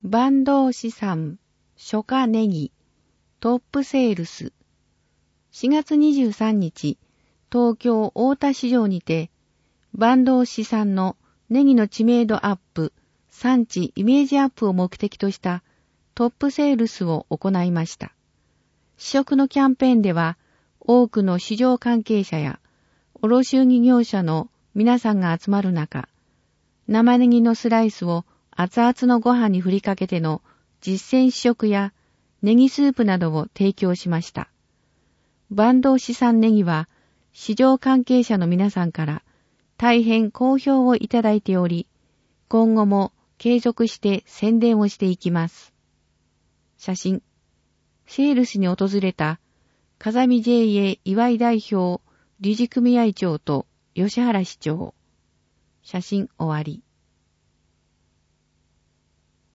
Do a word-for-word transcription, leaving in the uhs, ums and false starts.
坂東市産初夏ネギトップセールス。しがつにじゅうさんにち、東京大田市場にて、坂東市産のネギの知名度アップ、産地イメージアップを目的としたトップセールスを行いました。試食のキャンペーンでは、多くの市場関係者や卸売業者の皆さんが集まる中、生ネギのスライスを熱々のご飯に振りかけての実践試食やネギスープなどを提供しました。坂東市産ネギは市場関係者の皆さんから大変好評をいただいており、今後も継続して宣伝をしていきます。写真。セールスに訪れた風見 ジェーエー 岩井代表理事組合長と吉原市長。写真終わり。